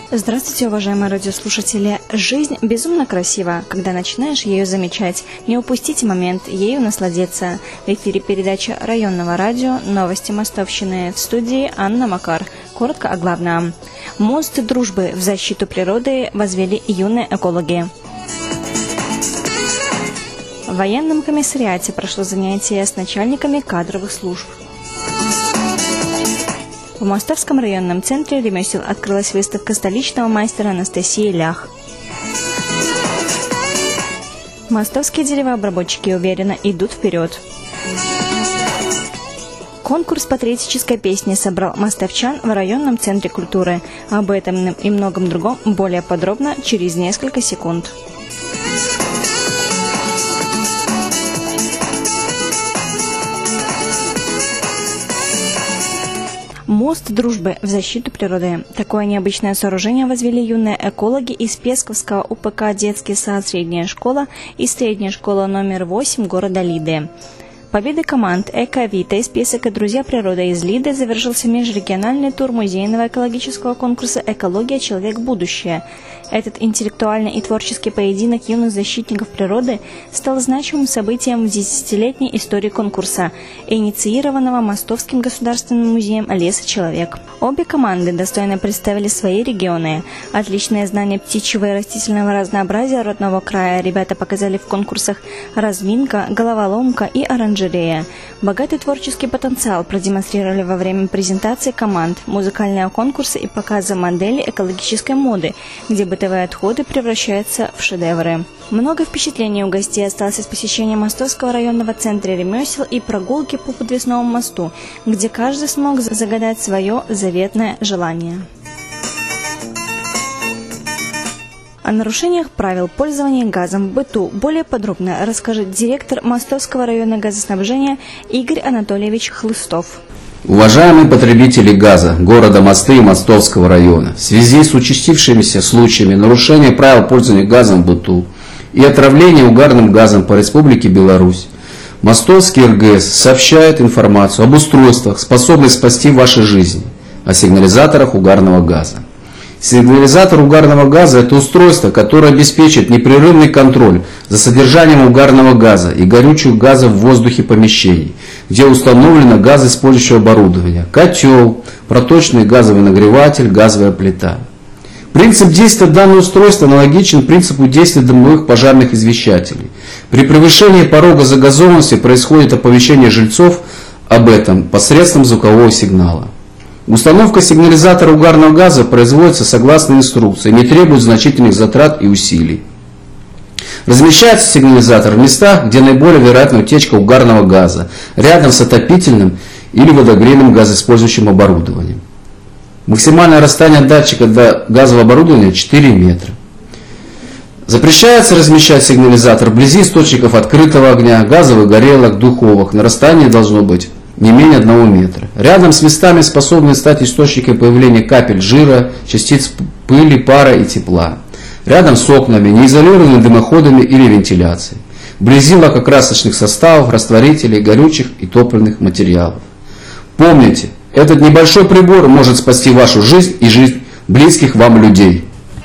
Здравствуйте, уважаемые радиослушатели! Жизнь безумно красива, когда начинаешь ее замечать. Не упустите момент, ею насладиться. В эфире передача районного радио «Новости Мостовщины». В студии Анна Макар. Коротко о главном. Мост дружбы в защиту природы возвели юные экологи. В военном комиссариате прошло занятие с начальниками кадровых служб. В Мостовском районном центре ремесел открылась выставка столичного мастера Анастасии Лях. Мостовские деревообработчики уверенно идут вперед. Конкурс патриотической песни собрал мостовчан в районном центре культуры. Об этом и многом другом более подробно через несколько секунд. Мост дружбы в защиту природы. Такое необычное сооружение возвели юные экологи из Песковского УПК «Детский сад, средняя школа» и средняя школа номер 8 города Лиды. Победы команд «Эко-Вита» из Песок и «Друзья природы» из Лиды завершился межрегиональный тур музейного экологического конкурса «Экология. Человек. Будущее». Этот интеллектуальный и творческий поединок юных защитников природы стал значимым событием в десятилетней истории конкурса, инициированного Мостовским государственным музеем «Лес и человек». Обе команды достойно представили свои регионы. Отличное знание птичьего и растительного разнообразия родного края ребята показали в конкурсах «Разминка», «Головоломка» и «Оранжерея». Богатый творческий потенциал продемонстрировали во время презентации команд, музыкального конкурса и показа модели экологической моды, где бытовые отходы превращаются в шедевры. Много впечатлений у гостей осталось из посещения Мостовского районного центра ремесел и прогулки по подвесному мосту, где каждый смог загадать свое заветное желание. О нарушениях правил пользования газом в быту более подробно расскажет директор Мостовского района газоснабжения Игорь Анатольевич Хлыстов. Уважаемые потребители газа города Мосты и Мостовского района, в связи с участившимися случаями нарушения правил пользования газом в быту и отравления угарным газом по Республике Беларусь, Мостовский РГС сообщает информацию об устройствах, способных спасти ваши жизни, о сигнализаторах угарного газа. Сигнализатор угарного газа – это устройство, которое обеспечит непрерывный контроль за содержанием угарного газа и горючих газов в воздухе помещений, где установлено газоиспользующее оборудование, котел, проточный газовый нагреватель, газовая плита. Принцип действия данного устройства аналогичен принципу действия дымовых пожарных извещателей. При превышении порога загазованности происходит оповещение жильцов об этом посредством звукового сигнала. Установка сигнализатора угарного газа производится согласно инструкции, не требует значительных затрат и усилий. Размещается сигнализатор в местах, где наиболее вероятна утечка угарного газа, рядом с отопительным или водогрейным газоиспользующим оборудованием. Максимальное расстояние датчика до газового оборудования 4 метра. Запрещается размещать сигнализатор вблизи источников открытого огня, газовых горелок, духовок. На расстоянии должно быть не менее 1 метра. Рядом с местами, способными стать источником появления капель жира, частиц пыли, пара и тепла. Рядом с окнами, неизолированными дымоходами или вентиляцией. Вблизи лакокрасочных составов, растворителей, горючих и топливных материалов. Помните, этот небольшой прибор может спасти вашу жизнь и жизнь близких вам людей.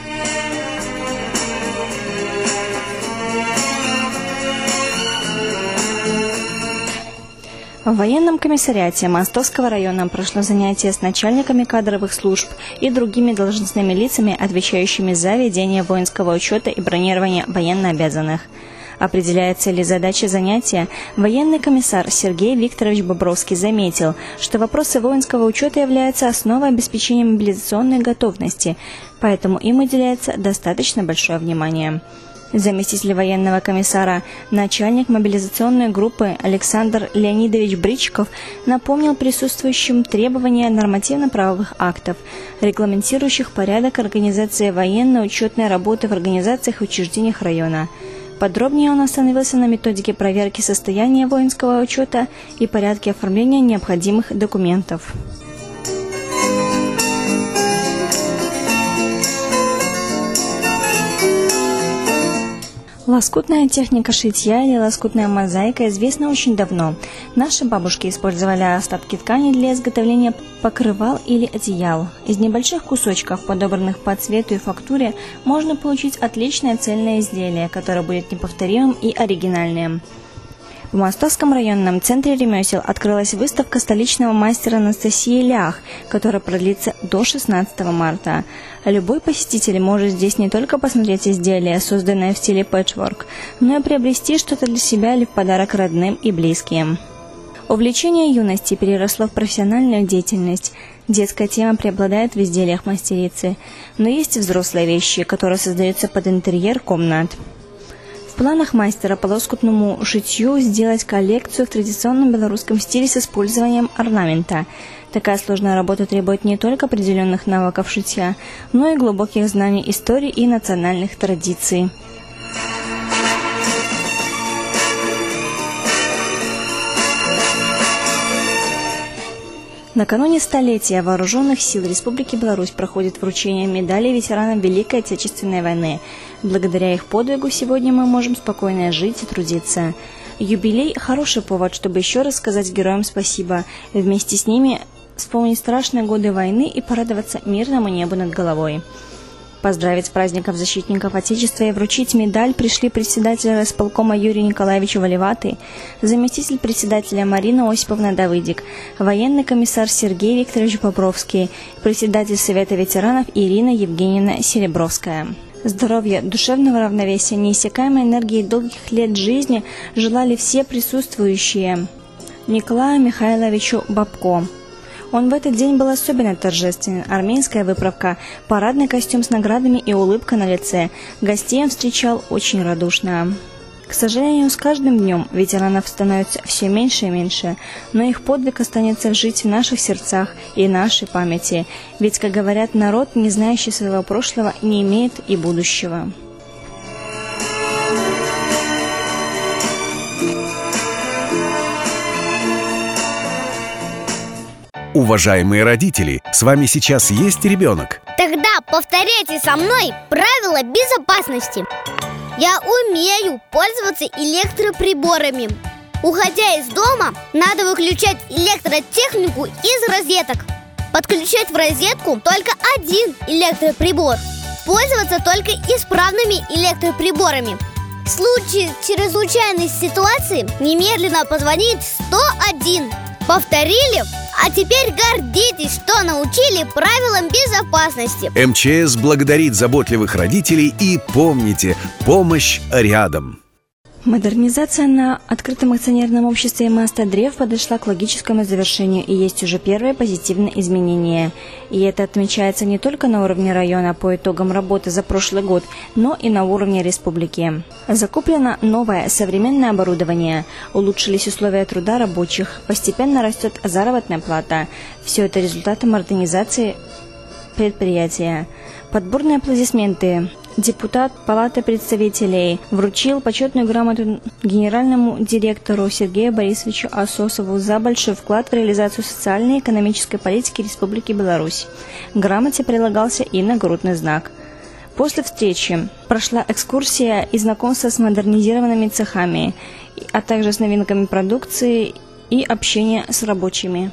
В военном комиссариате Мостовского района прошло занятие с начальниками кадровых служб и другими должностными лицами, отвечающими за ведение воинского учета и бронирование военнообязанных. Определяя цели и задачи занятия, военный комиссар Сергей Викторович Бобровский заметил, что вопросы воинского учета являются основой обеспечения мобилизационной готовности, поэтому им уделяется достаточно большое внимание. Заместитель военного комиссара, начальник мобилизационной группы Александр Леонидович Бричков напомнил присутствующим требования нормативно-правовых актов, регламентирующих порядок организации военно-учетной работы в организациях и учреждениях района. Подробнее он остановился на методике проверки состояния воинского учета и порядке оформления необходимых документов. Лоскутная техника шитья или лоскутная мозаика известна очень давно. Наши бабушки использовали остатки ткани для изготовления покрывал или одеял. Из небольших кусочков, подобранных по цвету и фактуре, можно получить отличное цельное изделие, которое будет неповторимым и оригинальным. В Мостовском районном центре ремесел открылась выставка столичного мастера Анастасии Лях, которая продлится до 16 марта. Любой посетитель может здесь не только посмотреть изделия, созданные в стиле пэтчворк, но и приобрести что-то для себя или в подарок родным и близким. Увлечение юности переросло в профессиональную деятельность. Детская тема преобладает в изделиях мастерицы, но есть и взрослые вещи, которые создаются под интерьер комнат. В планах мастера по лоскутному шитью сделать коллекцию в традиционном белорусском стиле с использованием орнамента. Такая сложная работа требует не только определенных навыков шитья, но и глубоких знаний истории и национальных традиций. Накануне столетия Вооруженных сил Республики Беларусь проходит вручение медалей ветеранам Великой Отечественной войны. Благодаря их подвигу сегодня мы можем спокойно жить и трудиться. Юбилей – хороший повод, чтобы еще раз сказать героям спасибо, и вместе с ними вспомнить страшные годы войны и порадоваться мирному небу над головой. Поздравить с праздником защитников Отечества и вручить медаль пришли председатель райисполкома Юрий Николаевич Валиватый, заместитель председателя Марина Осиповна Давыдик, военный комиссар Сергей Викторович Бобровский, председатель Совета ветеранов Ирина Евгеньевна Серебровская. Здоровья, душевного равновесия, неиссякаемой энергии долгих лет жизни желали все присутствующие Николаю Михайловичу Бабко. Он в этот день был особенно торжественен. Армейская выправка, парадный костюм с наградами и улыбка на лице. Гостей он встречал очень радушно. К сожалению, с каждым днем ветеранов становится все меньше и меньше, но их подвиг останется жить в наших сердцах и нашей памяти. Ведь, как говорят, народ, не знающий своего прошлого, не имеет и будущего. Уважаемые родители, с вами сейчас есть ребенок? Тогда повторяйте со мной правила безопасности. Я умею пользоваться электроприборами. Уходя из дома, надо выключать электротехнику из розеток. Подключать в розетку только один электроприбор. Пользоваться только исправными электроприборами. В случае чрезвычайной ситуации немедленно позвонить 101. Повторили? А теперь гордитесь, что научили правилам безопасности. МЧС благодарит заботливых родителей и помните, помощь рядом. Модернизация на открытом акционерном обществе «Мастадрев» подошла к логическому завершению, и есть уже первые позитивные изменения. И это отмечается не только на уровне района по итогам работы за прошлый год, но и на уровне республики. Закуплено новое современное оборудование, улучшились условия труда рабочих, постепенно растет заработная плата. Все это результаты модернизации предприятия. Подборные аплодисменты. Депутат Палаты представителей вручил почетную грамоту генеральному директору Сергею Борисовичу Асосову за большой вклад в реализацию социальной и экономической политики Республики Беларусь. К грамоте прилагался и нагрудный знак. После встречи прошла экскурсия и знакомство с модернизированными цехами, а также с новинками продукции и общение с рабочими.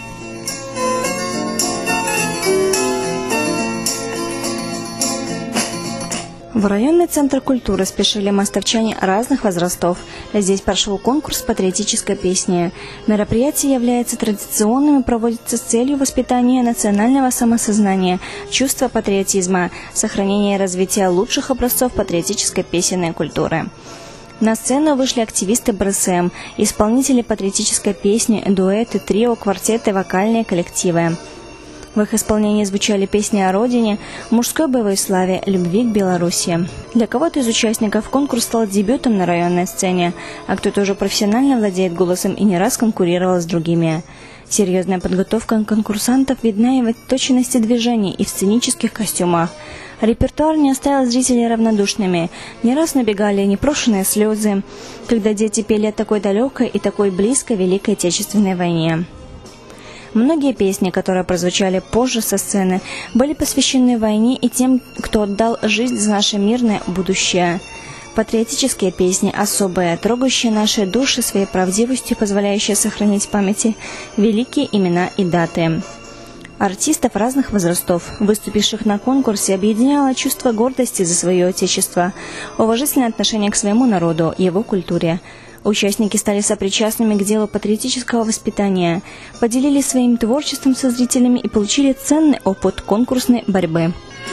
В районный центр культуры спешили мостовчане разных возрастов. Здесь прошел конкурс патриотической песни. Мероприятие является традиционным и проводится с целью воспитания национального самосознания, чувства патриотизма, сохранения и развития лучших образцов патриотической песенной культуры. На сцену вышли активисты БРСМ, исполнители патриотической песни, дуэты, трио, квартеты, вокальные коллективы. В их исполнении звучали песни о родине, мужской боевой славе, любви к Беларуси. Для кого-то из участников конкурс стал дебютом на районной сцене, а кто-то уже профессионально владеет голосом и не раз конкурировал с другими. Серьезная подготовка конкурсантов видна и в точности движений, и в сценических костюмах. Репертуар не оставил зрителей равнодушными. Не раз набегали непрошенные слезы, когда дети пели о такой далекой и такой близкой Великой Отечественной войне. Многие песни, которые прозвучали позже со сцены, были посвящены войне и тем, кто отдал жизнь за наше мирное будущее. Патриотические песни особые, трогающие наши души своей правдивостью, позволяющие сохранить в памяти великие имена и даты. Артистов разных возрастов, выступивших на конкурсе, объединяло чувство гордости за свое отечество, уважительное отношение к своему народу, его культуре. Участники стали сопричастными к делу патриотического воспитания, поделились своим творчеством со зрителями и получили ценный опыт конкурсной борьбы.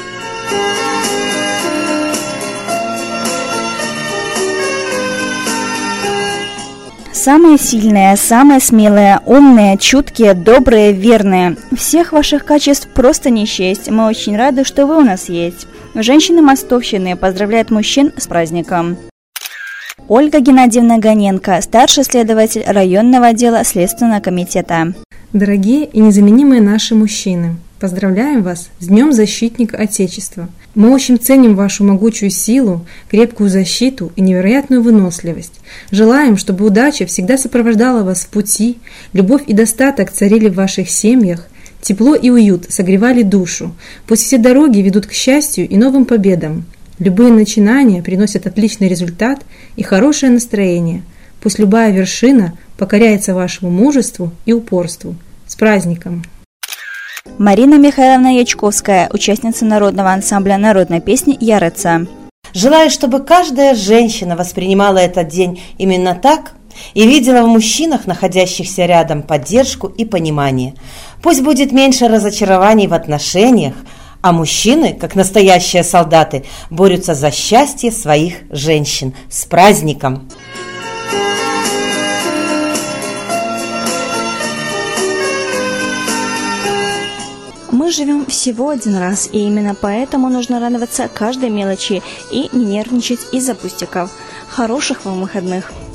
Самые сильные, самые смелые, умные, чуткие, добрые, верные. Всех ваших качеств просто не счесть. Мы очень рады, что вы у нас есть. Женщины Мостовщины поздравляют мужчин с праздником. Ольга Геннадьевна Гоненко, старший следователь районного отдела Следственного комитета. Дорогие и незаменимые наши мужчины, поздравляем вас с Днем Защитника Отечества. Мы очень ценим вашу могучую силу, крепкую защиту и невероятную выносливость. Желаем, чтобы удача всегда сопровождала вас в пути, любовь и достаток царили в ваших семьях, тепло и уют согревали душу. Пусть все дороги ведут к счастью и новым победам. Любые начинания приносят отличный результат и хорошее настроение. Пусть любая вершина покоряется вашему мужеству и упорству. С праздником! Марина Михайловна Ячковская, участница народного ансамбля народной песни «Ярица». Желаю, чтобы каждая женщина воспринимала этот день именно так и видела в мужчинах, находящихся рядом, поддержку и понимание. Пусть будет меньше разочарований в отношениях, а мужчины, как настоящие солдаты, борются за счастье своих женщин. С праздником! Мы живем всего один раз, и именно поэтому нужно радоваться каждой мелочи и не нервничать из-за пустяков. Хороших вам выходных!